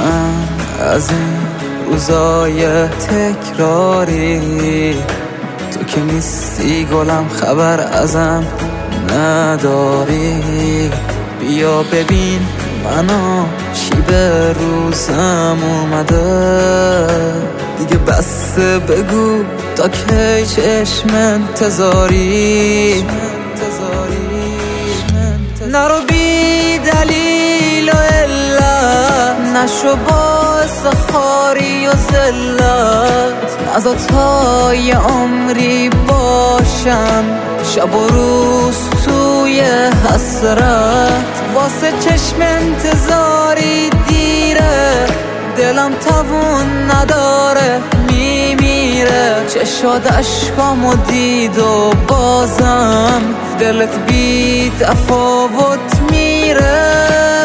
من از این روزای تکراری، تو که نیستی گلم خبر ازم نداری. بیا ببین منو چی به روزم اومده، دیگه بسته بگو تا کی چشم انتظاری. نرو بی دلیل و علت، نشو باعث خاری و ذلت. نذار تا یه عمری باشم شب و روز توی حسرت. واسه چشم انتظاری دیره، دلم توان نداره میمیره. چشاد عشقامو دید و بازم دلت بی تفاوت میره.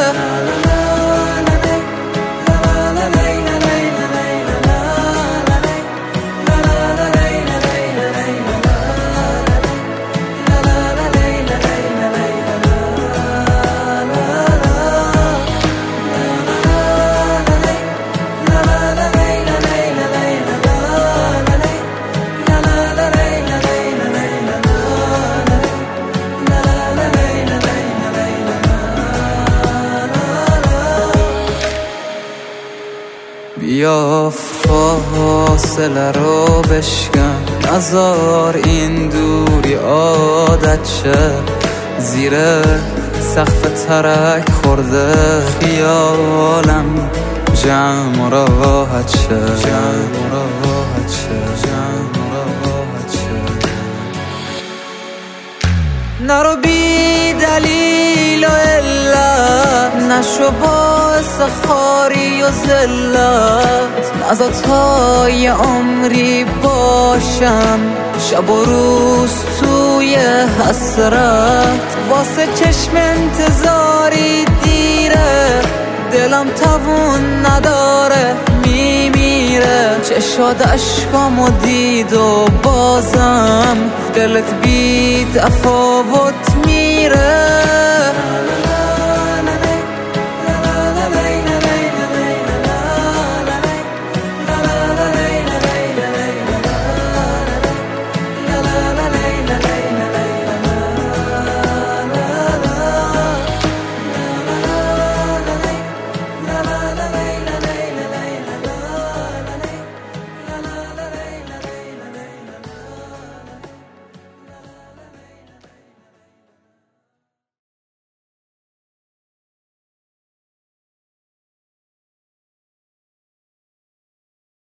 بیا فاصله رو بشکن، نذار این دوری عادت شه. زیر سقف ترک خورده خیالم جمع و راحت شه. نرو بی دلیل و علت، نشو باعث خاری و ذلت. نذار تا یه عمری باشم شب و روز توی حسرت. واسه چشم انتظاری دیره، دلم توان نداره میمیره. چشاد عشقامو دید و بازم دلت بی تفاوت میره.